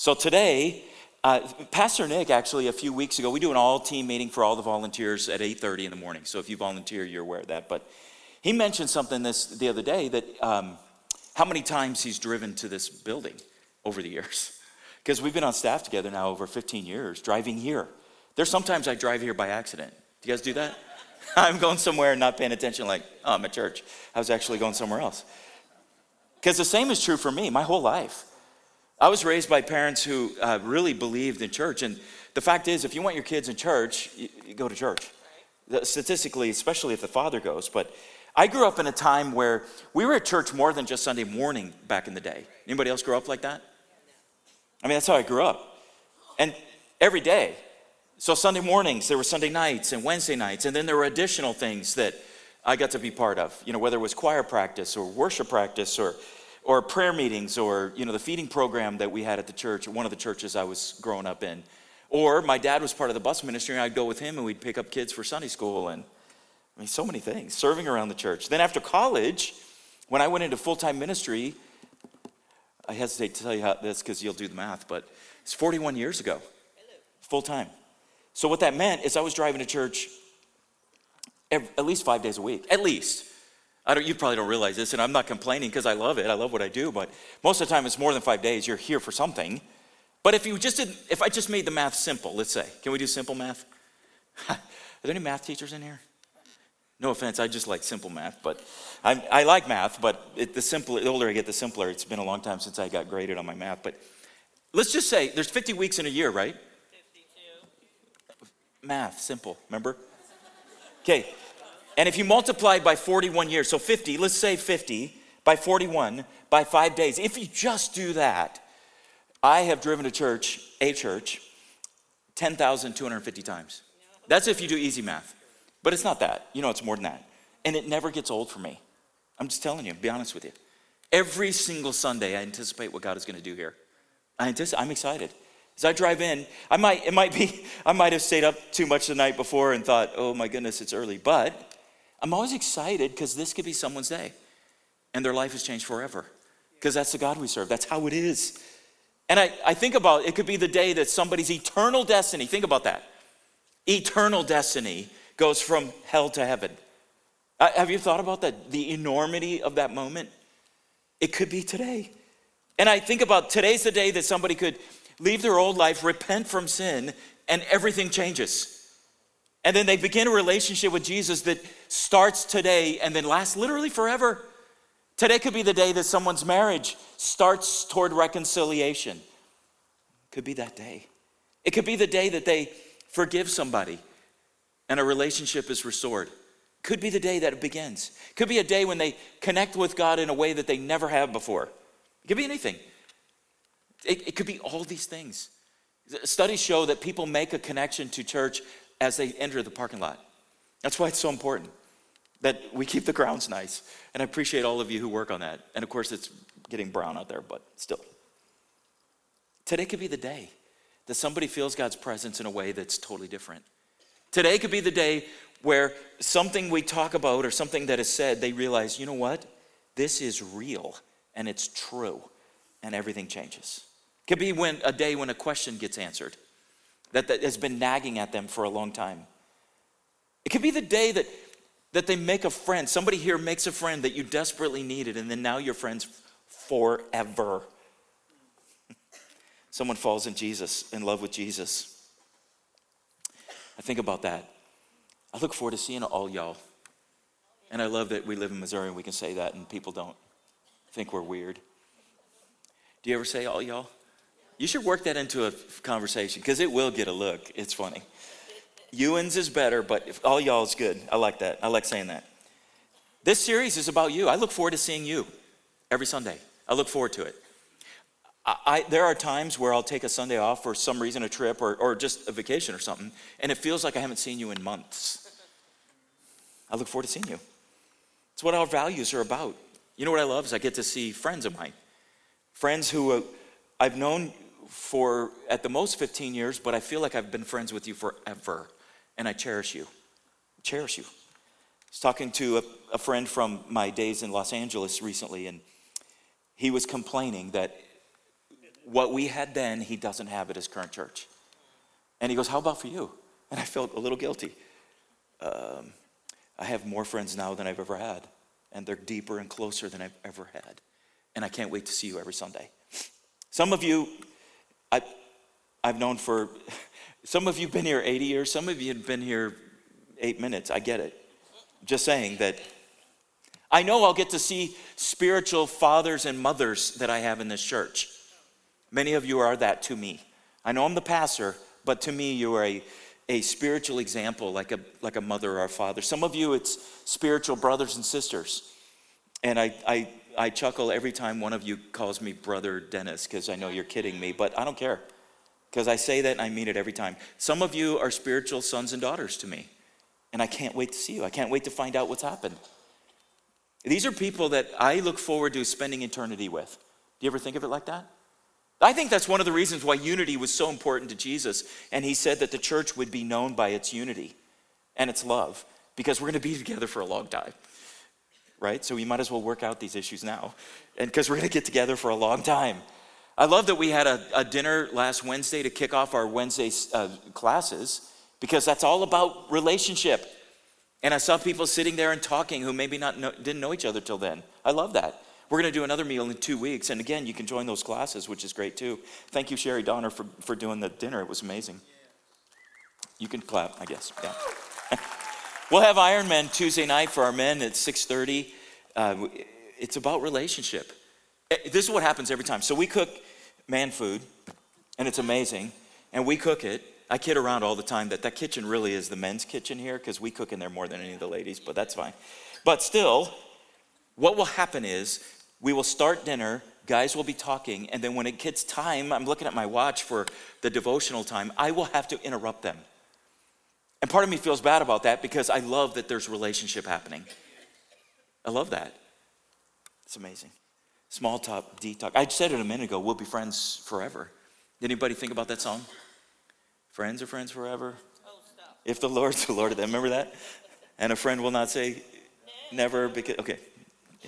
So today, Pastor Nick, actually, a few weeks ago, we do an all-team meeting for all the volunteers at 8:30 in the morning. So if you volunteer, you're aware of that. But he mentioned something the other day that how many times he's driven to this building over the years. Because we've been on staff together now over 15 years, driving here. There's sometimes I drive here by accident. Do you guys do that? I'm going somewhere and not paying attention like, oh, I'm at church. I was actually going somewhere else. Because the same is true for me my whole life. I was raised by parents who really believed in church. And the fact is, if you want your kids in church, you go to church. Statistically, especially if the father goes. But I grew up in a time where we were at church more than just Sunday morning back in the day. Anybody else grow up like that? I mean, that's how I grew up. And every day. So Sunday mornings, there were Sunday nights and Wednesday nights. And then there were additional things that I got to be part of. You know, whether it was choir practice or worship practice or prayer meetings or, you know, the feeding program that we had at the church, one of the churches I was growing up in. Or my dad was part of the bus ministry and I'd go with him and we'd pick up kids for Sunday school and, I mean, so many things, serving around the church. Then after college, when I went into full-time ministry, I hesitate to tell you this because you'll do the math, but it's 41 years ago, full-time. So what that meant is I was driving to church at least 5 days a week, at least. You probably don't realize this, and I'm not complaining because I love it. I love what I do, but most of the time it's more than 5 days. You're here for something. But if I just made the math simple, let's say, can we do simple math? Are there any math teachers in here? No offense, I just like simple math, but I like math, but the older I get, the simpler. It's been a long time since I got graded on my math, but let's just say there's 50 weeks in a year, right? 52. Math, simple, remember? Okay. And if you multiply by 41 years, so 50, let's say 50 by 41 by 5 days. If you just do that, I have driven to a church, 10,250 times. That's if you do easy math. But it's not that. You know, it's more than that. And it never gets old for me. I'm just telling you, be honest with you. Every single Sunday, I anticipate what God is going to do here. I'm excited. As I drive in, I might have stayed up too much the night before and thought, oh my goodness, it's early. But I'm always excited because this could be someone's day and their life has changed forever because that's the God we serve. That's how it is. And I think about it could be the day that somebody's eternal destiny, think about that. Eternal destiny goes from hell to heaven. Have you thought about that? The enormity of that moment? It could be today. And I think about today's the day that somebody could leave their old life, repent from sin, and everything changes. And then they begin a relationship with Jesus that starts today and then lasts literally forever. Today could be the day that someone's marriage starts toward reconciliation. Could be that day. It could be the day that they forgive somebody and a relationship is restored. Could be the day that it begins. Could be a day when they connect with God in a way that they never have before. It could be anything. It could be all these things. Studies show that people make a connection to church as they enter the parking lot. That's why it's so important that we keep the grounds nice. And I appreciate all of you who work on that. And of course, it's getting brown out there, but still. Today could be the day that somebody feels God's presence in a way that's totally different. Today could be the day where something we talk about or something that is said, they realize, you know what? This is real and it's true and everything changes. Could be a day when a question gets answered that has been nagging at them for a long time. It could be the day that they make a friend. Somebody here makes a friend that you desperately needed, and then now you're friends forever. Someone falls in love with Jesus. I think about that. I look forward to seeing all y'all. And I love that we live in Missouri and we can say that and people don't think we're weird. Do you ever say all y'all? You should work that into a conversation because it will get a look. It's funny. Ewan's is better, but if all y'all is good. I like that. I like saying that. This series is about you. I look forward to seeing you every Sunday. I look forward to it. There are times where I'll take a Sunday off for some reason, a trip or just a vacation or something, and it feels like I haven't seen you in months. I look forward to seeing you. It's what our values are about. You know what I love is I get to see friends of mine. Friends who I've known for at the most 15 years, but I feel like I've been friends with you forever. And I cherish you. Cherish you. I was talking to a friend from my days in Los Angeles recently, and he was complaining that what we had then, he doesn't have at his current church. And he goes, how about for you? And I felt a little guilty. I have more friends now than I've ever had. And they're deeper and closer than I've ever had. And I can't wait to see you every Sunday. Some of you, I've known for, some of you have been here 80 years. Some of you have been here 8 minutes. I get it. Just saying that I know I'll get to see spiritual fathers and mothers that I have in this church. Many of you are that to me. I know I'm the pastor, but to me you are a spiritual example, like a mother or a father. Some of you, it's spiritual brothers and sisters. And I chuckle every time one of you calls me Brother Dennis, because I know you're kidding me, but I don't care. Because I say that and I mean it every time. Some of you are spiritual sons and daughters to me. And I can't wait to see you. I can't wait to find out what's happened. These are people that I look forward to spending eternity with. Do you ever think of it like that? I think that's one of the reasons why unity was so important to Jesus. And he said that the church would be known by its unity and its love, because we're going to be together for a long time, right? So we might as well work out these issues now, and because we're going to get together for a long time. I love that we had a dinner last Wednesday to kick off our Wednesday classes, because that's all about relationship. And I saw people sitting there and talking who maybe didn't know each other till then. I love that. We're going to do another meal in 2 weeks. And again, you can join those classes, which is great too. Thank you, Sherry Donner, for doing the dinner. It was amazing. You can clap, I guess. Yeah. We'll have Ironman Tuesday night for our men at 6:30. It's about relationship. This is what happens every time. So we cook man food, and it's amazing. And we cook it. I kid around all the time that kitchen really is the men's kitchen here, because we cook in there more than any of the ladies, but that's fine. But still, what will happen is we will start dinner, guys will be talking, and then when it gets time, I'm looking at my watch for the devotional time, I will have to interrupt them. And part of me feels bad about that, because I love that there's relationship happening. I love that. It's amazing. Small talk, deep talk. I said it a minute ago, we'll be friends forever. Did anybody think about that song? Friends are friends forever. Oh, stop. If the Lord's the Lord of them. Remember that? And a friend will not say never, because, okay. Yeah.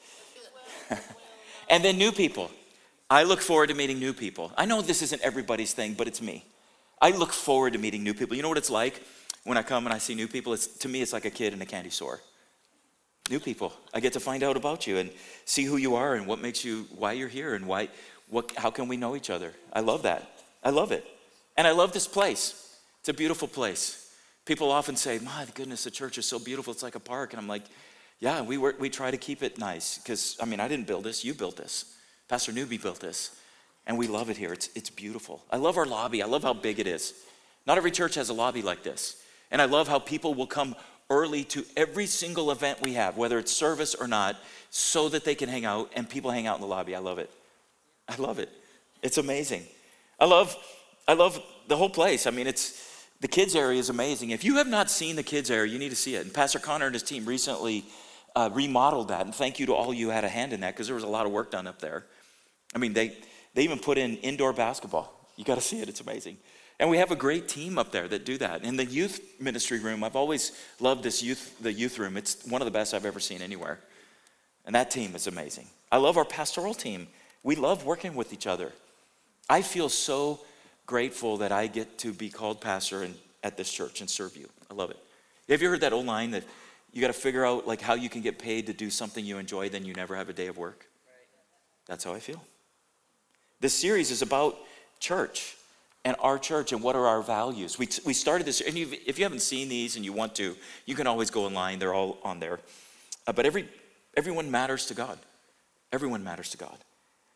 And then new people. I look forward to meeting new people. I know this isn't everybody's thing, but it's me. I look forward to meeting new people. You know what it's like when I come and I see new people? To me, it's like a kid in a candy store. New people. I get to find out about you and see who you are and what makes you, why you're here, and how can we know each other. I love that. I love it. And I love this place. It's a beautiful place. People often say, my goodness, the church is so beautiful. It's like a park. And I'm like, yeah, we try to keep it nice. Because, I didn't build this. You built this. Pastor Newby built this. And we love it here. It's beautiful. I love our lobby. I love how big it is. Not every church has a lobby like this. And I love how people will come early to every single event we have, whether it's service or not, so that they can hang out. And people hang out in the lobby. I love it. I love it. It's amazing. I love the whole place. The kids area is amazing. If you have not seen the kids area, you need to see it. And Pastor Connor and his team recently remodeled that. And thank you to all you had a hand in that, because there was a lot of work done up there. They even put in indoor basketball. You got to see it. It's amazing. And we have a great team up there that do that. In the youth ministry room, I've always loved the youth room. It's one of the best I've ever seen anywhere. And that team is amazing. I love our pastoral team. We love working with each other. I feel so grateful that I get to be called pastor at this church and serve you. I love it. Have you heard that old line that you got to figure out how you can get paid to do something you enjoy, then you never have a day of work? That's how I feel. This series is about church and our church and what are our values. We started this, and if you haven't seen these and you want to, you can always go online. They're all on there. But everyone matters to God. Everyone matters to God.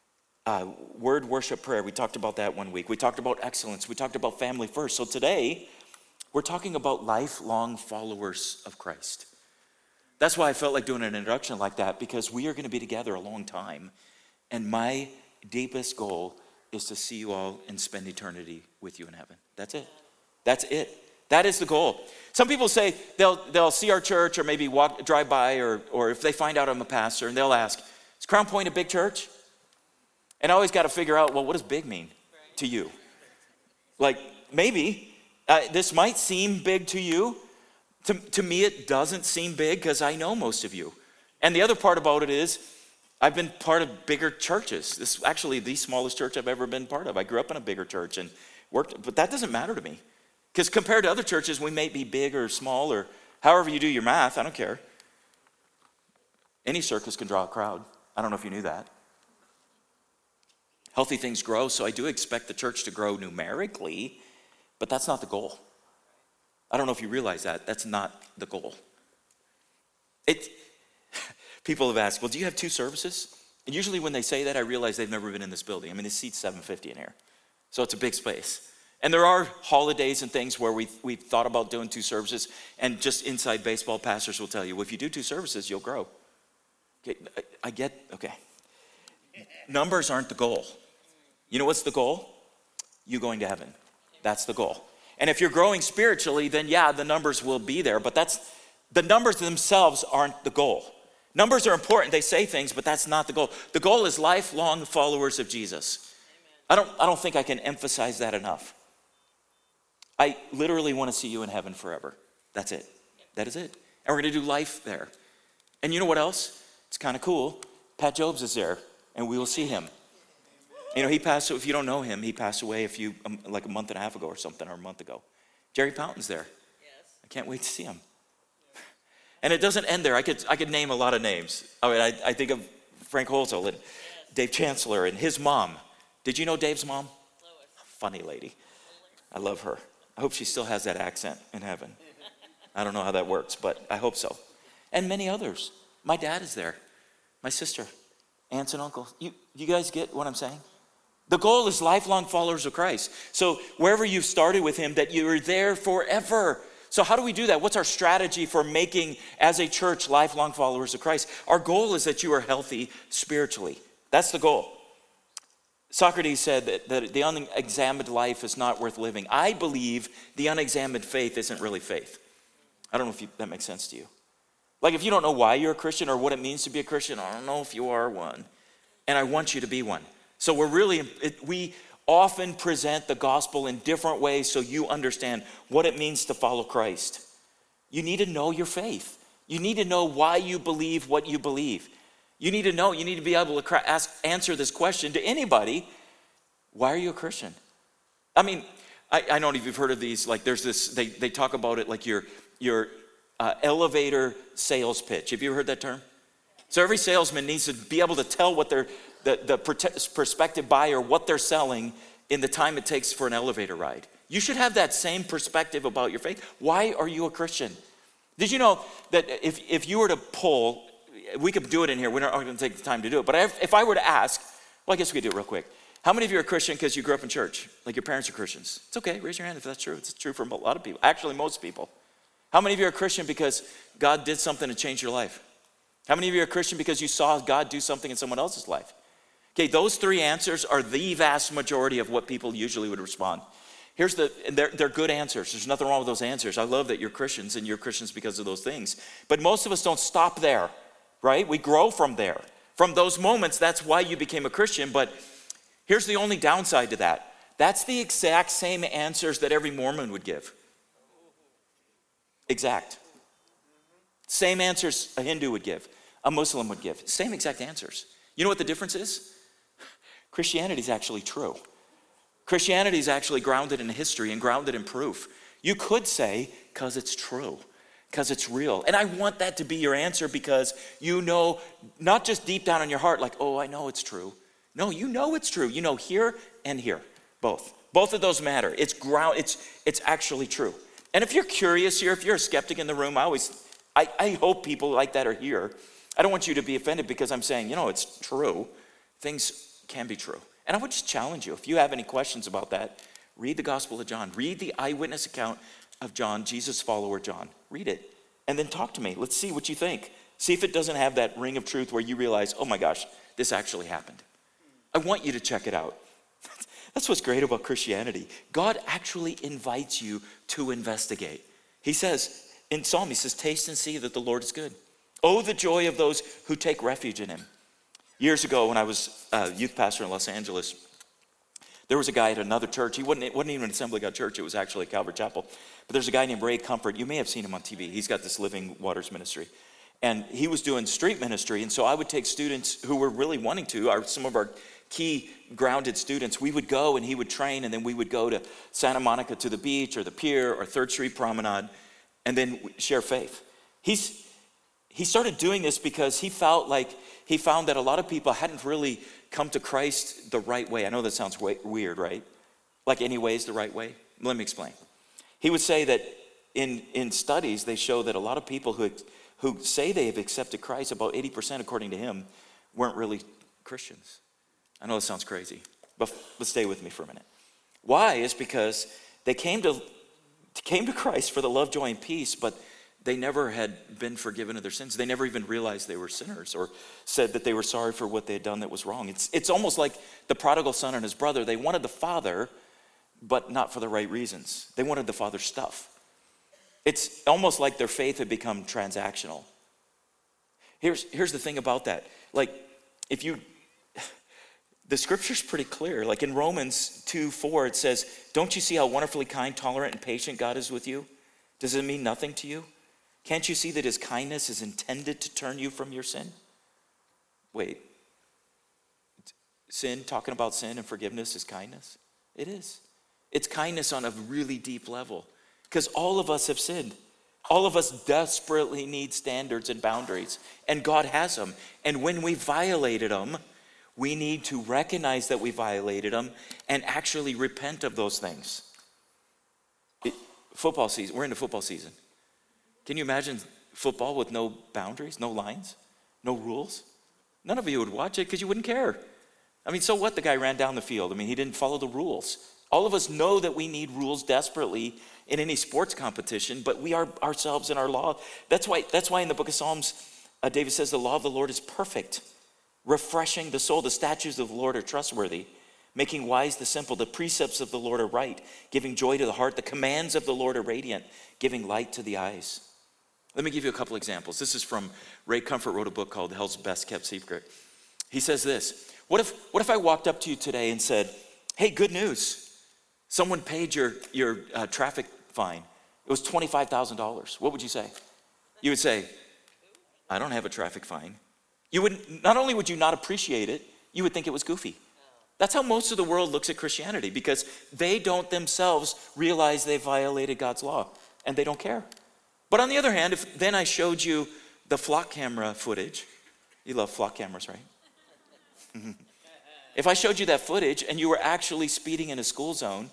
Word, worship, prayer. We talked about that 1 week. We talked about excellence. We talked about family first. So today, we're talking about lifelong followers of Christ. That's why I felt like doing an introduction like that, because we are going to be together a long time. And my deepest goal is to see you all and spend eternity with you in heaven. That's it. That's it. That is the goal. Some people say they'll see our church or maybe drive by or if they find out I'm a pastor, and they'll ask, is Crown Point a big church? And I always got to figure out, well, what does big mean to you? Maybe this might seem big to you. To me, it doesn't seem big because I know most of you. And the other part about it is, I've been part of bigger churches. This is actually the smallest church I've ever been part of. I grew up in a bigger church and worked, but that doesn't matter to me. Because compared to other churches, we may be big or small or however you do your math, I don't care. Any circus can draw a crowd. I don't know if you knew that. Healthy things grow, so I do expect the church to grow numerically, but that's not the goal. I don't know if you realize that. That's not the goal. People have asked, well, do you have 2 services? And usually when they say that, I realize they've never been in this building. I mean, it seats 750 in here. So it's a big space. And there are holidays and things where we've thought about doing 2 services, and just inside baseball, pastors will tell you, well, if you do 2 services, you'll grow. Okay, okay. Numbers aren't the goal. You know what's the goal? You going to heaven. That's the goal. And if you're growing spiritually, then yeah, the numbers will be there, but the numbers themselves aren't the goal. Numbers are important, they say things, but that's not the goal. The goal is lifelong followers of Jesus. Amen. I don't think I can emphasize that enough. I literally want to see you in heaven forever. That's it. That is it. And we're going to do life there. And you know what else? It's kind of cool. Pat Jobs is there, and we will see him. You know, he passed, if you don't know him, he passed away like a month and a half ago or something, or a month ago. Jerry Fountain's there. Yes. I can't wait to see him. And it doesn't end there. I could name a lot of names. I mean, I think of Frank Holzel and Dave Chancellor and his mom. Did you know Dave's mom? Lois. Funny lady. I love her. I hope she still has that accent in heaven. I don't know how that works, but I hope so. And many others. My dad is there. My sister, aunts and uncles. You guys get what I'm saying? The goal is lifelong followers of Christ. So wherever you started with him, that you're there forever. So how do we do that? What's our strategy for making, as a church, lifelong followers of Christ? Our goal is that you are healthy spiritually. That's the goal. Socrates said that the unexamined life is not worth living. I believe the unexamined faith isn't really faith. I don't know if that makes sense to you. Like if you don't know why you're a Christian or what it means to be a Christian, I don't know if you are one. And I want you to be one. So we often present the gospel in different ways so you understand what it means to follow Christ. You need to know your faith. You need to know why you believe what you believe. You need to be able to answer this question to anybody. Why are you a Christian? I mean, I don't know if you've heard of these, like there's this, they talk about it like your elevator sales pitch. Have you ever heard that term? So every salesman needs to be able to tell what the prospective buyer, what they're selling in the time it takes for an elevator ride. You should have that same perspective about your faith. Why are you a Christian? Did you know that if you were to poll, we could do it in here, we're not going to take the time to do it, but if I were to ask, well, I guess we could do it real quick. How many of you are Christian because you grew up in church? Like your parents are Christians? It's okay, raise your hand if that's true. It's true for a lot of people, actually most people. How many of you are Christian because God did something to change your life? How many of you are Christian because you saw God do something in someone else's life? Okay, those 3 answers are the vast majority of what people usually would respond. They're good answers. There's nothing wrong with those answers. I love that you're Christians and you're Christians because of those things. But most of us don't stop there, right? We grow from there. From those moments, that's why you became a Christian. But here's the only downside to that. That's the exact same answers that every Mormon would give. Exact. Same answers a Hindu would give, a Muslim would give. Same exact answers. You know what the difference is? Christianity is actually true. Christianity is actually grounded in history and grounded in proof. You could say, because it's true, because it's real. And I want that to be your answer because you know, not just deep down in your heart, like, oh, I know it's true. No, you know it's true. You know here and here, both. Both of those matter. It's actually true. And if you're curious here, if you're a skeptic in the room, I hope people like that are here. I don't want you to be offended because I'm saying, it's true. Things can be true. And I would just challenge you, if you have any questions about that, read the Gospel of John. Read the eyewitness account of John, Jesus' follower John. Read it. And then talk to me. Let's see what you think. See if it doesn't have that ring of truth where you realize, oh my gosh, this actually happened. I want you to check it out. That's what's great about Christianity. God actually invites you to investigate. He says, in Psalm, he says, taste and see that the Lord is good. Oh, the joy of those who take refuge in him. Years ago, when I was a youth pastor in Los Angeles, there was a guy at another church. He wasn't even an Assembly of God church. It was actually Calvary Chapel. But there's a guy named Ray Comfort. You may have seen him on TV. He's got this Living Waters ministry. And he was doing street ministry. And so I would take students who were really wanting to, some of our key grounded students, we would go and he would train, and then we would go to Santa Monica to the beach or the pier or 3rd Street Promenade and then share faith. He started doing this because he felt like he found that a lot of people hadn't really come to Christ the right way. I know that sounds weird, right? Like any way is the right way. Let me explain. He would say that in studies, they show that a lot of people who say they have accepted Christ, about 80% according to him, weren't really Christians. I know it sounds crazy, but stay with me for a minute. Why? Is because they came to Christ for the love, joy, and peace, but they never had been forgiven of their sins. They never even realized they were sinners or said that they were sorry for what they had done that was wrong. It's almost like the prodigal son and his brother. They wanted the father, but not for the right reasons. They wanted the father's stuff. It's almost like their faith had become transactional. Here's the thing about that. Like, the scripture's pretty clear. Like in Romans 2:4, it says, "Don't you see how wonderfully kind, tolerant, and patient God is with you? Does it mean nothing to you? Can't you see that his kindness is intended to turn you from your sin?" Wait. Sin, talking about sin and forgiveness is kindness? It is. It's kindness on a really deep level. Because all of us have sinned. All of us desperately need standards and boundaries. And God has them. And when we violated them, we need to recognize that we violated them and actually repent of those things. Football season, we're into football season. Can you imagine football with no boundaries, no lines, no rules? None of you would watch it because you wouldn't care. I mean, so what? The guy ran down the field. I mean, he didn't follow the rules. All of us know that we need rules desperately in any sports competition, but we are ourselves in our law. That's why in the book of Psalms, David says, "The law of the Lord is perfect, refreshing the soul. The statutes of the Lord are trustworthy, making wise the simple. The precepts of the Lord are right, giving joy to the heart. The commands of the Lord are radiant, giving light to the eyes." Let me give you a couple examples. This is from Ray Comfort, wrote a book called Hell's Best Kept Secret. He says this: What if I walked up to you today and said, "Hey, good news. Someone paid your traffic fine. It was $25,000. What would you say? You would say, "I don't have a traffic fine." Not only would you not appreciate it, you would think it was goofy. That's how most of the world looks at Christianity, because they don't themselves realize they violated God's law, and they don't care. But on the other hand, if then I showed you the flock camera footage, you love flock cameras, right? If I showed you that footage and you were actually speeding in a school zone,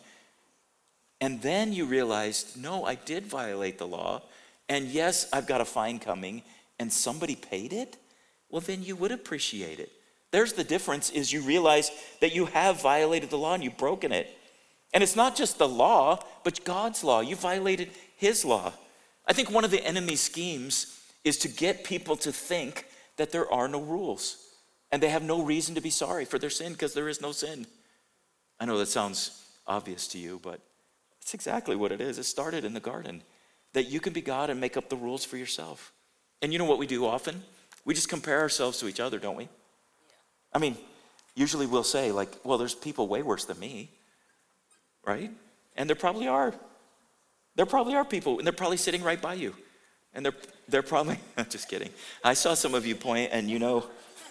and then you realized, no, I did violate the law, and yes, I've got a fine coming, and somebody paid it, well, then you would appreciate it. There's the difference, is you realize that you have violated the law and you've broken it. And it's not just the law, but God's law. You violated his law. I think one of the enemy's schemes is to get people to think that there are no rules and they have no reason to be sorry for their sin because there is no sin. I know that sounds obvious to you, but it's exactly what it is. It started in the garden, that you can be God and make up the rules for yourself. And you know what we do often? We just compare ourselves to each other, don't we? Yeah. I mean, usually we'll say, like, well, there's people way worse than me, right? And there probably are. There probably are people, and they're probably sitting right by you. And they're probably, just kidding. I saw some of you point, and you know.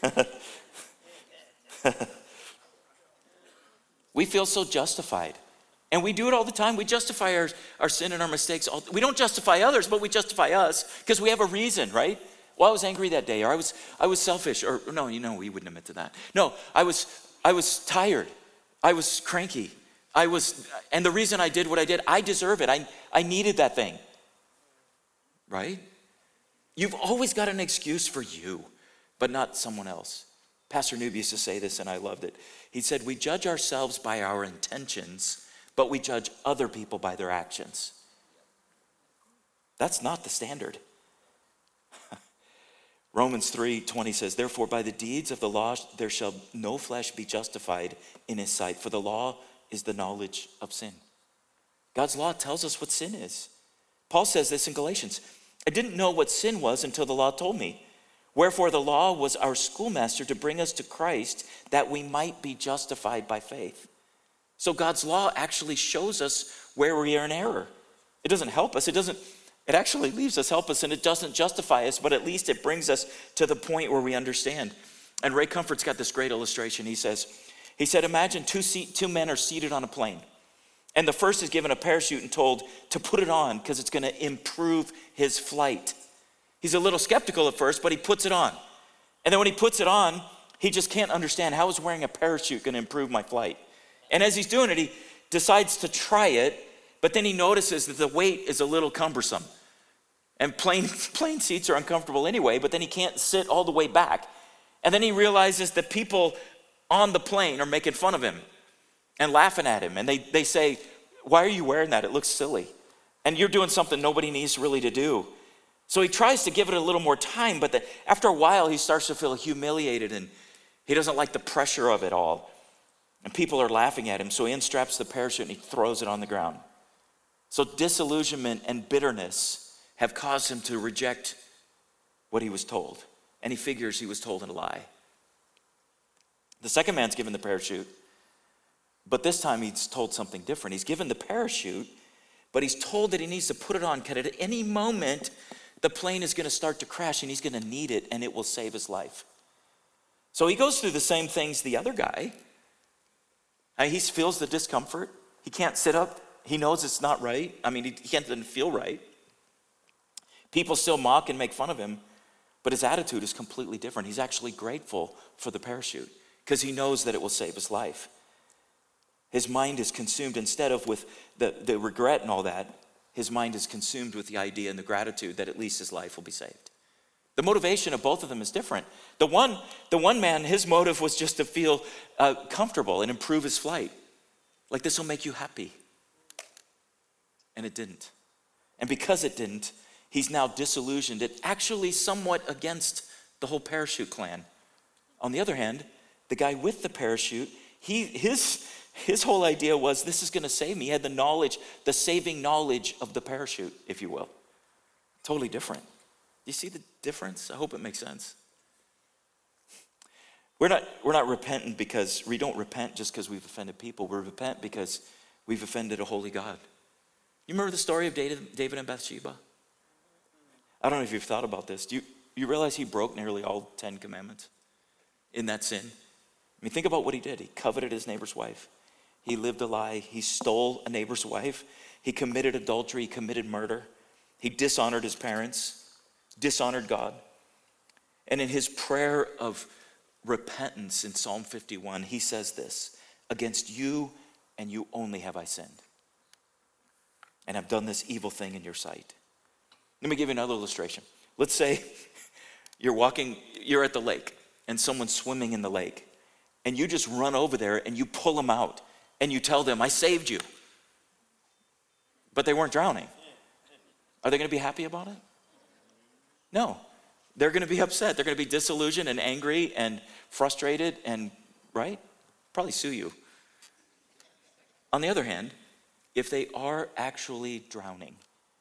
We feel so justified. And we do it all the time. We justify our sin and our mistakes. We don't justify others, but we justify us because we have a reason, right? Well, I was angry that day, or I was selfish, or no, we wouldn't admit to that. No, I was tired. I was cranky. And the reason I did what I did, I deserve it. I needed that thing, right? You've always got an excuse for you, but not someone else. Pastor Noob used to say this, and I loved it. He said, we judge ourselves by our intentions, but we judge other people by their actions. That's not the standard. Romans 3:20 says, therefore by the deeds of the law there shall no flesh be justified in his sight, for the law is the knowledge of sin. God's law tells us what sin is. Paul says this in Galatians. I didn't know what sin was until the law told me. Wherefore the law was our schoolmaster to bring us to Christ that we might be justified by faith. So God's law actually shows us where we are in error. It doesn't help us. It It actually leaves us helpless, and it doesn't justify us, but at least it brings us to the point where we understand. And Ray Comfort's got this great illustration. He said, imagine two men are seated on a plane, and the first is given a parachute and told to put it on because it's going to improve his flight. He's a little skeptical at first, but he puts it on. And then when he puts it on, he just can't understand, how is wearing a parachute going to improve my flight? And as he's doing it, he decides to try it, but then he notices that the weight is a little cumbersome. And plane seats are uncomfortable anyway, but then he can't sit all the way back. And then he realizes that people on the plane are making fun of him and laughing at him. And they say, why are you wearing that? It looks silly. And you're doing something nobody needs really to do. So he tries to give it a little more time, but after a while he starts to feel humiliated and he doesn't like the pressure of it all. And people are laughing at him, so he unstraps the parachute and he throws it on the ground. So disillusionment and bitterness have caused him to reject what he was told. And he figures he was told a lie. The second man's given the parachute, but this time he's told something different. He's given the parachute, but he's told that he needs to put it on because at any moment the plane is going to start to crash and he's going to need it and it will save his life. So he goes through the same things the other guy. He feels the discomfort. He can't sit up. He knows it's not right. He doesn't feel right. People still mock and make fun of him, but his attitude is completely different. He's actually grateful for the parachute because he knows that it will save his life. His mind is consumed, instead of with the regret and all that, his mind is consumed with the idea and the gratitude that at least his life will be saved. The motivation of both of them is different. The one man, his motive was just to feel comfortable and improve his flight. Like, this will make you happy. And it didn't. And because it didn't, he's now disillusioned. It actually somewhat against the whole parachute clan. On the other hand, the guy with the parachute, his whole idea was, this is going to save me. He had the knowledge, the saving knowledge of the parachute, if you will. Totally different. You see the difference? I hope it makes sense. We're not repentant because we don't repent just because we've offended people. We repent because we've offended a holy God. You remember the story of David and Bathsheba? I don't know if you've thought about this. Do you realize he broke nearly all 10 commandments in that sin? Think about what he did. He coveted his neighbor's wife. He lived a lie. He stole a neighbor's wife. He committed adultery. He committed murder. He dishonored his parents, dishonored God. And in his prayer of repentance in Psalm 51, he says this, against you and you only have I sinned, and I've done this evil thing in your sight. Let me give you another illustration. Let's say you're at the lake, and someone's swimming in the lake, and you just run over there and you pull them out, and you tell them, I saved you. But they weren't drowning. Are they going to be happy about it? No. They're going to be upset. They're going to be disillusioned and angry and frustrated and, right? Probably sue you. On the other hand, if they are actually drowning,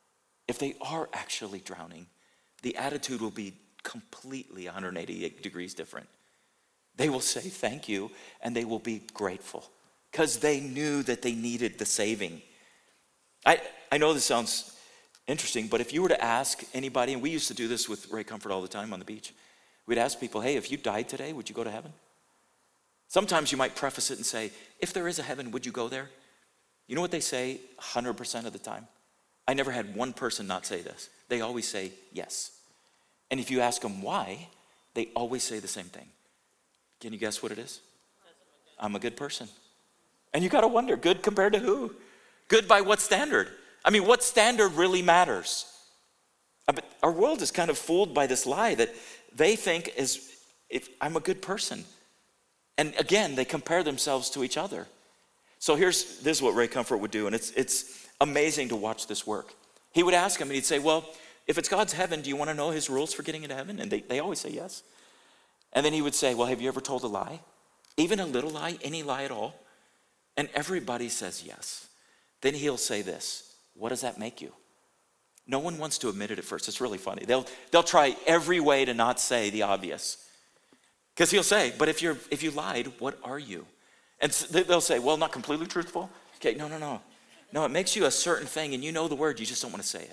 the attitude will be completely 180 degrees different. They will say thank you, and they will be grateful because they knew that they needed the saving. I know this sounds interesting, but if you were to ask anybody, and we used to do this with Ray Comfort all the time on the beach, we'd ask people, hey, if you died today, would you go to heaven? Sometimes you might preface it and say, if there is a heaven, would you go there? You know what they say 100% of the time? I never had one person not say this. They always say yes. And if you ask them why, they always say the same thing. Can you guess what it is? I'm a good person. And you got to wonder, good compared to who? Good by what standard? What standard really matters? But our world is kind of fooled by this lie that they think is, if I'm a good person. And again, they compare themselves to each other. So this is what Ray Comfort would do, and it's amazing to watch this work. He would ask him, and he'd say, well, if it's God's heaven, do you want to know his rules for getting into heaven? And they always say yes. And then he would say, well, have you ever told a lie? Even a little lie, any lie at all? And everybody says yes. Then he'll say this, what does that make you? No one wants to admit it at first. It's really funny. They'll try every way to not say the obvious. Because he'll say, but if you lied, what are you? And they'll say, well, not completely truthful. Okay, no. No, it makes you a certain thing, and you know the word, you just don't want to say it.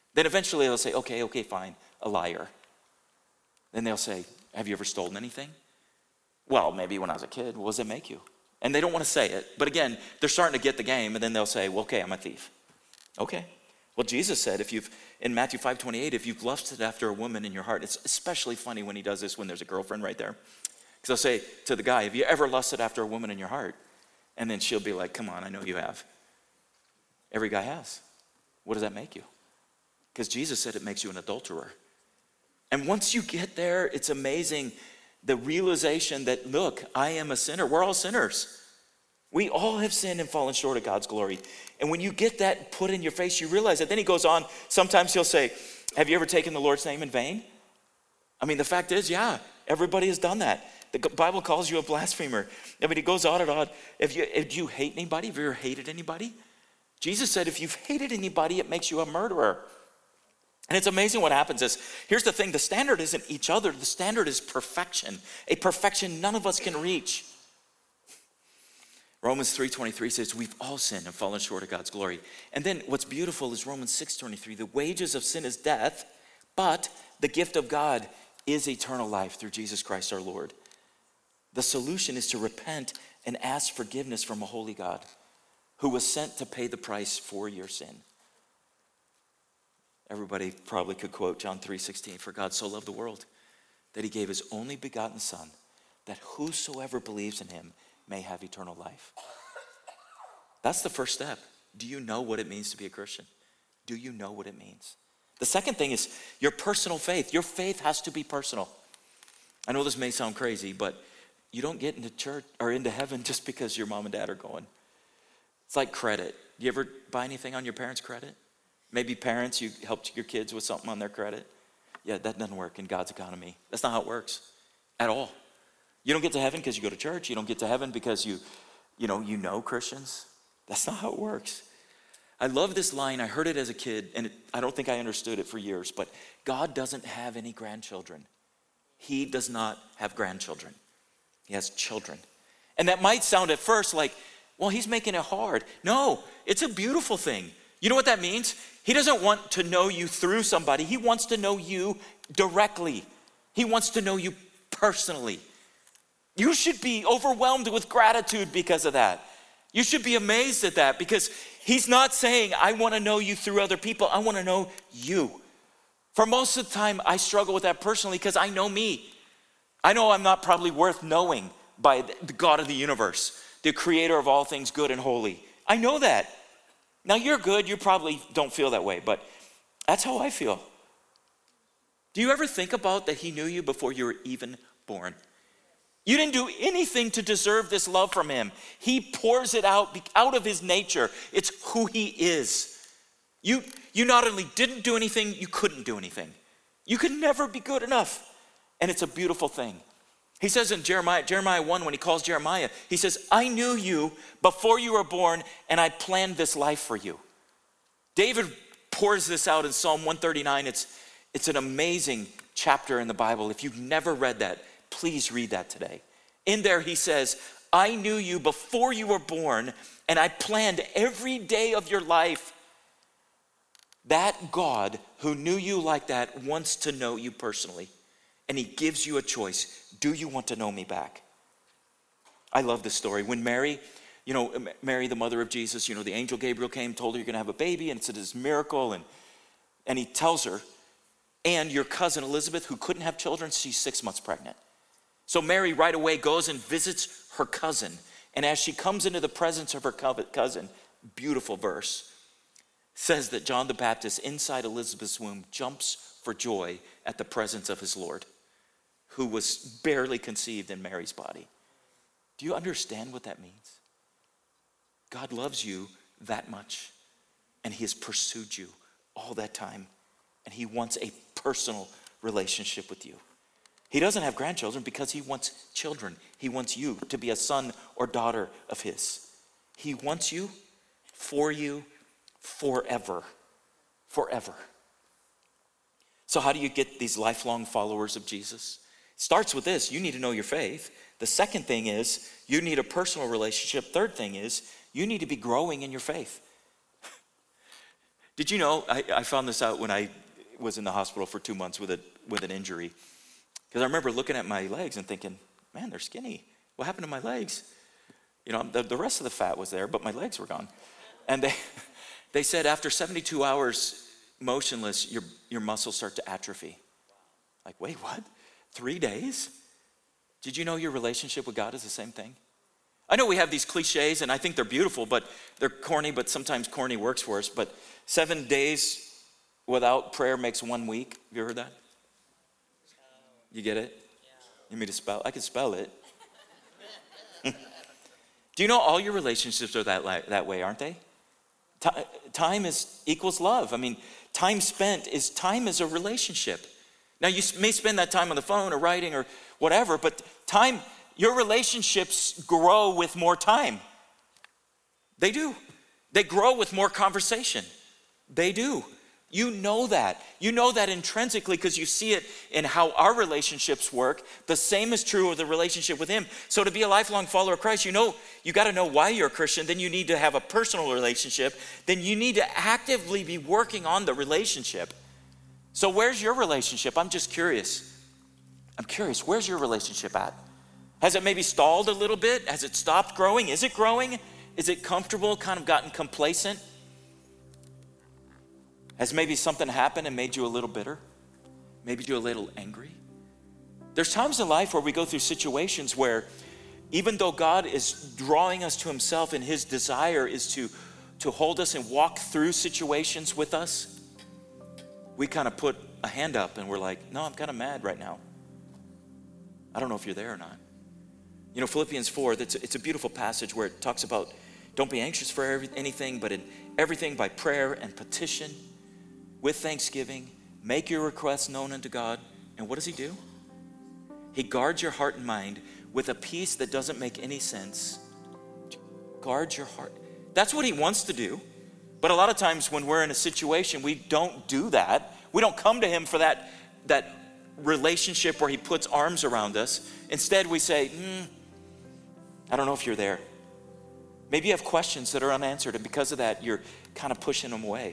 Then eventually they'll say, okay, fine, a liar. Then they'll say, have you ever stolen anything? Well, maybe when I was a kid. What does it make you? And they don't want to say it. But again, they're starting to get the game, and then they'll say, well, okay, I'm a thief. Okay. Well, Jesus said, in Matthew 5:28, if you've lusted after a woman in your heart, it's especially funny when he does this when there's a girlfriend right there. Because I'll say to the guy, have you ever lusted after a woman in your heart? And then she'll be like, come on, I know you have. Every guy has. What does that make you? Because Jesus said it makes you an adulterer. And once you get there, it's amazing the realization that, look, I am a sinner. We're all sinners. We all have sinned and fallen short of God's glory. And when you get that put in your face, you realize it. Then he goes on, sometimes he'll say, have you ever taken the Lord's name in vain? I mean, the fact is, yeah, everybody has done that. The Bible calls you a blasphemer. I mean, he goes on and on. If you hate anybody, have you ever hated anybody? Jesus said, if you've hated anybody, it makes you a murderer. And it's amazing what happens is, here's the thing, the standard isn't each other, the standard is perfection. A perfection none of us can reach. Romans 3:23 says, we've all sinned and fallen short of God's glory. And then what's beautiful is Romans 6:23, the wages of sin is death, but the gift of God is eternal life through Jesus Christ our Lord. The solution is to repent and ask forgiveness from a holy God who was sent to pay the price for your sin. Everybody probably could quote John 3:16, for God so loved the world that he gave his only begotten son, that whosoever believes in him may have eternal life. That's the first step. Do you know what it means to be a Christian? Do you know what it means? The second thing is your personal faith. Your faith has to be personal. I know this may sound crazy, but you don't get into church or into heaven just because your mom and dad are going. It's like credit. Do you ever buy anything on your parents' credit? Maybe parents, you helped your kids with something on their credit. Yeah, that doesn't work in God's economy. That's not how it works at all. You don't get to heaven because you go to church. You don't get to heaven because you know Christians. That's not how it works. I love this line. I heard it as a kid, and I don't think I understood it for years, but God doesn't have any grandchildren. He does not have grandchildren. He has children. And that might sound at first like, well, he's making it hard. No, it's a beautiful thing. You know what that means? He doesn't want to know you through somebody. He wants to know you directly. He wants to know you personally. You should be overwhelmed with gratitude because of that. You should be amazed at that because he's not saying, I want to know you through other people. I want to know you. For most of the time, I struggle with that personally because I know me. I know I'm not probably worth knowing by the God of the universe, the creator of all things good and holy. I know that. Now you're good. You probably don't feel that way, but that's how I feel. Do you ever think about that he knew you before you were even born? You didn't do anything to deserve this love from him. He pours it out of his nature. It's who he is. You not only didn't do anything, you couldn't do anything. You could never be good enough. And it's a beautiful thing. He says in Jeremiah 1, when he calls Jeremiah, he says, I knew you before you were born, and I planned this life for you. David pours this out in Psalm 139. It's an amazing chapter in the Bible. If you've never read that, please read that today. In there he says, I knew you before you were born, and I planned every day of your life. That God who knew you like that wants to know you personally. And he gives you a choice. Do you want to know me back? I love this story. When Mary, Mary, the mother of Jesus, the angel Gabriel came, told her you're going to have a baby, and it's this miracle. And he tells her, and your cousin Elizabeth, who couldn't have children, she's 6 months pregnant. So Mary right away goes and visits her cousin. And as she comes into the presence of her cousin, beautiful verse, says that John the Baptist inside Elizabeth's womb jumps for joy at the presence of his Lord, who was barely conceived in Mary's body. Do you understand what that means? God loves you that much, and he has pursued you all that time, and he wants a personal relationship with you. He doesn't have grandchildren because he wants children. He wants you to be a son or daughter of his. He wants you for you forever. Forever. So how do you get these lifelong followers of Jesus? It starts with this. You need to know your faith. The second thing is you need a personal relationship. Third thing is you need to be growing in your faith. Did you know, I found this out when I was in the hospital for 2 months with an injury. Because I remember looking at my legs and thinking, man, they're skinny. What happened to my legs? You know, the rest of the fat was there, but my legs were gone. And they said after 72 hours motionless, your muscles start to atrophy. Like, wait, what? 3 days? Did you know your relationship with God is the same thing? I know we have these cliches, and I think they're beautiful, but they're corny, but sometimes corny works for us. But 7 days without prayer makes 1 week. Have you heard that? You get it? You need me to spell? I can spell it. Do you know all your relationships are that way, aren't they? Time equals love. I mean, time spent is a relationship. Now, you may spend that time on the phone or writing or whatever, but your relationships grow with more time. They do. They grow with more conversation. They do. You know that. You know that intrinsically because you see it in how our relationships work. The same is true of the relationship with him. So to be a lifelong follower of Christ, you got to know why you're a Christian. Then you need to have a personal relationship. Then you need to actively be working on the relationship. So where's your relationship? I'm just curious. I'm curious, where's your relationship at? Has it maybe stalled a little bit? Has it stopped growing? Is it growing? Is it comfortable, kind of gotten complacent? Has maybe something happened and made you a little bitter? Maybe you a little angry? There's times in life where we go through situations where even though God is drawing us to himself and his desire is to hold us and walk through situations with us, we kind of put a hand up and we're like, no, I'm kind of mad right now. I don't know if you're there or not. You know, Philippians 4, it's a beautiful passage where it talks about don't be anxious for anything, but in everything by prayer and petition, with thanksgiving, make your requests known unto God. And what does he do? He guards your heart and mind with a peace that doesn't make any sense. Guard your heart. That's what he wants to do. But a lot of times when we're in a situation, we don't do that. We don't come to him for that relationship where he puts arms around us. Instead, we say, I don't know if you're there. Maybe you have questions that are unanswered, and because of that, you're kind of pushing them away.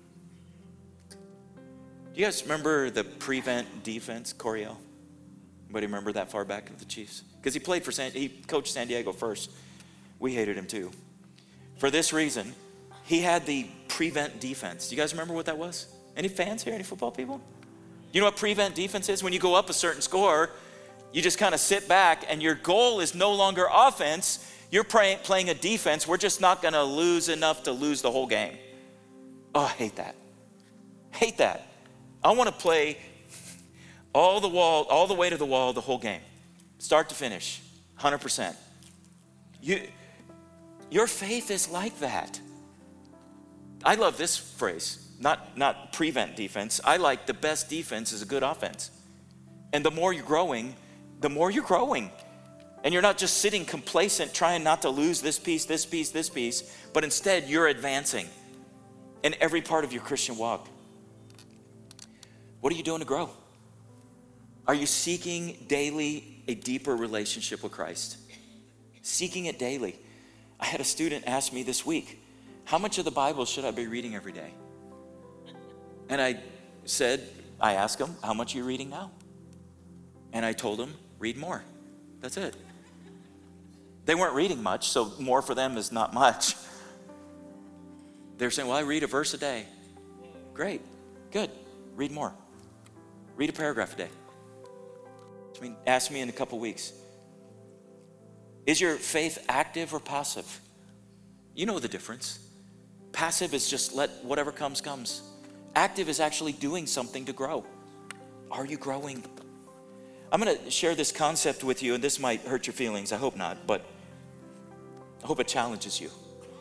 Do you guys remember the prevent defense, Coryell? Anybody remember that far back with the Chiefs? Because he coached San Diego first. We hated him too. For this reason, he had the prevent defense. Do you guys remember what that was? Any fans here? Any football people? You know what prevent defense is? When you go up a certain score, you just kind of sit back and your goal is no longer offense. You're playing a defense. We're just not going to lose enough to lose the whole game. Oh, I hate that. Hate that. I want to play all the way to the wall, the whole game. Start to finish, 100%. Your faith is like that. I love this phrase, not prevent defense. I like the best defense is a good offense. And the more you're growing, the more you're growing. And you're not just sitting complacent trying not to lose this piece, but instead you're advancing in every part of your Christian walk. What are you doing to grow? Are you seeking daily a deeper relationship with Christ? Seeking it daily. I had a student ask me this week, how much of the Bible should I be reading every day? And I asked him, how much are you reading now? And I told him, read more. That's it. They weren't reading much, so more for them is not much. They're saying, well, I read a verse a day. Great, good, read more. Read a paragraph a day. Ask me in a couple weeks. Is your faith active or passive? You know the difference. Passive is just let whatever comes. Active is actually doing something to grow. Are you growing? I'm going to share this concept with you, and this might hurt your feelings. I hope not, but I hope it challenges you.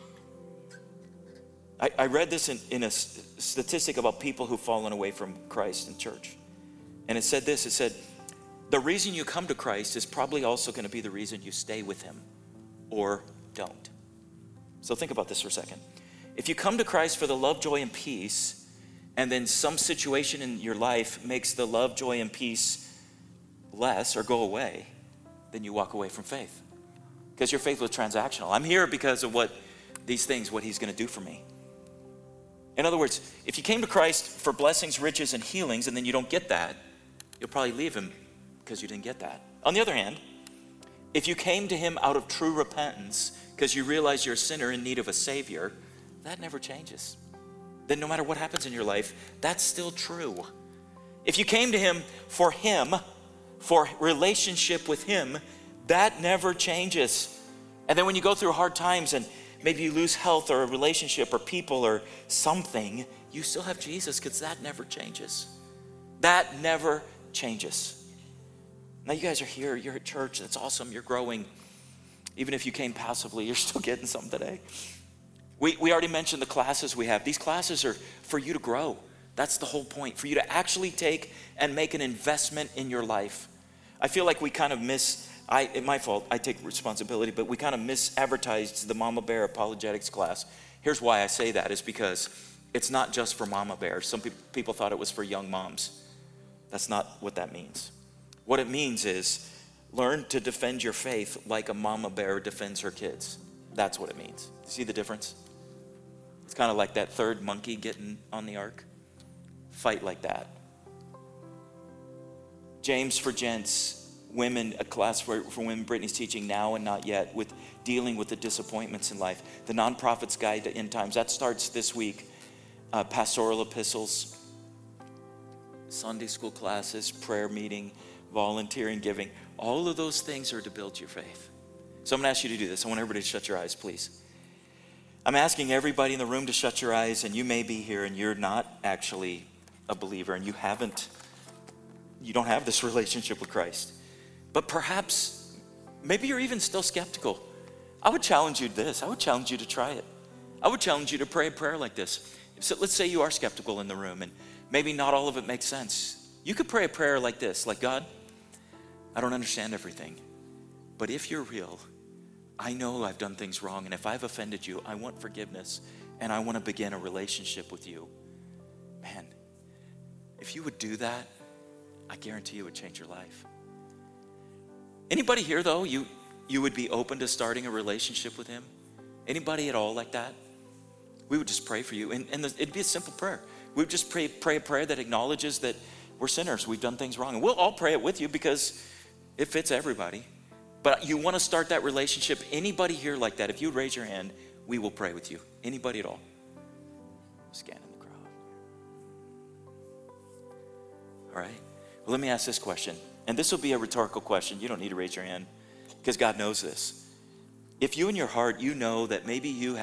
I read this in a statistic about people who've fallen away from Christ in church. And it said this, the reason you come to Christ is probably also going to be the reason you stay with him or don't. So think about this for a second. If you come to Christ for the love, joy, and peace, and then some situation in your life makes the love, joy, and peace less or go away, then you walk away from faith. Because your faith was transactional. I'm here because of what he's going to do for me. In other words, if you came to Christ for blessings, riches, and healings, and then you don't get that, you'll probably leave him because you didn't get that. On the other hand, if you came to him out of true repentance because you realize you're a sinner in need of a Savior, that never changes. Then no matter what happens in your life, that's still true. If you came to him, for relationship with him, that never changes. And then when you go through hard times and maybe you lose health or a relationship or people or something, you still have Jesus because that never changes. That never changes. Now you guys are here, you're at church, that's awesome, you're growing. Even if you came passively, you're still getting something today. We already mentioned the classes we have. These classes are for you to grow. That's the whole point, for you to actually take and make an investment in your life. I feel like we kind of it's my fault, I take responsibility, but we kind of misadvertised the Mama Bear Apologetics class. Here's why I say that, is because it's not just for Mama Bear. Some people thought it was for young moms. That's not what that means. What it means is learn to defend your faith like a mama bear defends her kids. That's what it means. See the difference? It's kind of like that third monkey getting on the ark. Fight like that. James for Gents, women, a class for women Brittany's teaching now and not yet, with dealing with the disappointments in life. The Nonprofit's Guide to End Times, that starts this week. Pastoral epistles, Sunday school classes, prayer meeting, volunteering, giving. All of those things are to build your faith. So I'm going to ask you to do this. I want everybody to shut your eyes, please. I'm asking everybody in the room to shut your eyes, and you may be here and you're not actually a believer and you don't have this relationship with Christ. But perhaps, maybe you're even still skeptical. I would challenge you to this. I would challenge you to try it. I would challenge you to pray a prayer like this. So let's say you are skeptical in the room and maybe not all of it makes sense. You could pray a prayer like this, like, God, I don't understand everything, but if you're real, I know I've done things wrong, and if I've offended you, I want forgiveness, and I want to begin a relationship with you. Man, if you would do that, I guarantee it would change your life. Anybody here, though, you would be open to starting a relationship with him? Anybody at all like that? We would just pray for you, and it'd be a simple prayer. We would just pray a prayer that acknowledges that we're sinners, we've done things wrong, and we'll all pray it with you because it fits everybody. But you want to start that relationship. Anybody here like that, if you raise your hand, we will pray with you. Anybody at all? Scanning the crowd. All right. Well, let me ask this question. And this will be a rhetorical question. You don't need to raise your hand because God knows this. If you in your heart, you know that maybe you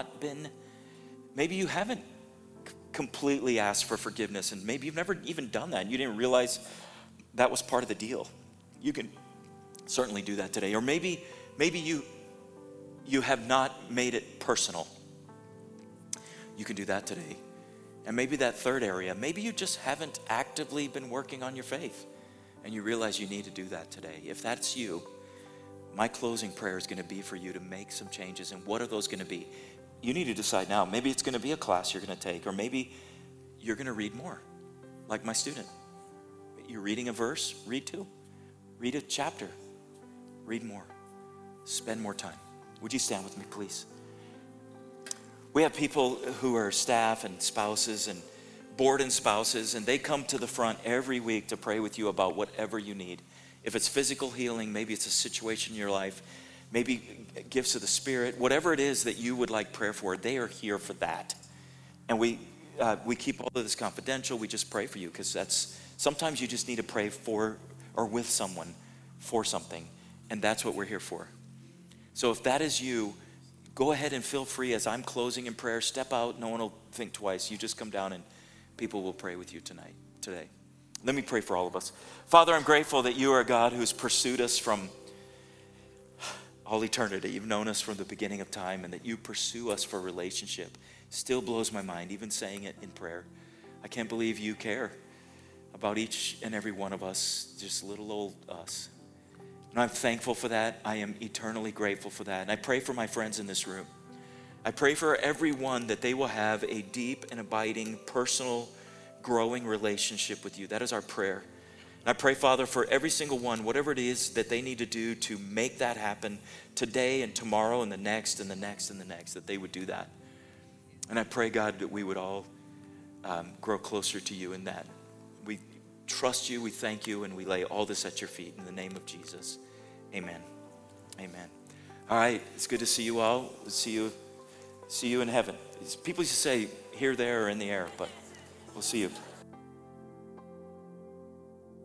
haven't completely asked for forgiveness, and maybe you've never even done that and you didn't realize that was part of the deal. You can certainly do that today. Or maybe you have not made it personal. You can do that today. And maybe that third area, maybe you just haven't actively been working on your faith and you realize you need to do that today. If that's you, my closing prayer is going to be for you to make some changes. And what are those going to be? You need to decide now. Maybe it's going to be a class you're going to take, or maybe you're going to read more, like my student. You're reading a verse, read two. Read a chapter, read more. Spend more time. Would you stand with me, please? We have people who are staff and spouses and board and spouses, and they come to the front every week to pray with you about whatever you need. If it's physical healing, maybe it's a situation in your life, maybe gifts of the Spirit, whatever it is that you would like prayer for, they are here for that. And we keep all of this confidential. We just pray for you because sometimes you just need to pray for or with someone for something, and that's what we're here for. So if that is you, go ahead and feel free as I'm closing in prayer. Step out. No one will think twice. You just come down and people will pray with you today. Let me pray for all of us. Father, I'm grateful that you are a God who's pursued us from all eternity. You've known us from the beginning of time, and that you pursue us for relationship still blows my mind, even saying it in prayer. I can't believe you care about each and every one of us, just little old us. And I'm thankful for that. I am eternally grateful for that. And I pray for my friends in this room. I pray for everyone that they will have a deep and abiding, personal, growing relationship with you. That is our prayer. And I pray, Father, for every single one, whatever it is that they need to do to make that happen today and tomorrow and the next and the next and the next, that they would do that. And I pray, God, that we would all grow closer to you in that. We trust you, we thank you, and we lay all this at your feet in the name of Jesus. Amen. Amen. All right, it's good to see you all. We'll see you in heaven. People used to say here, there, or in the air, but we'll see you.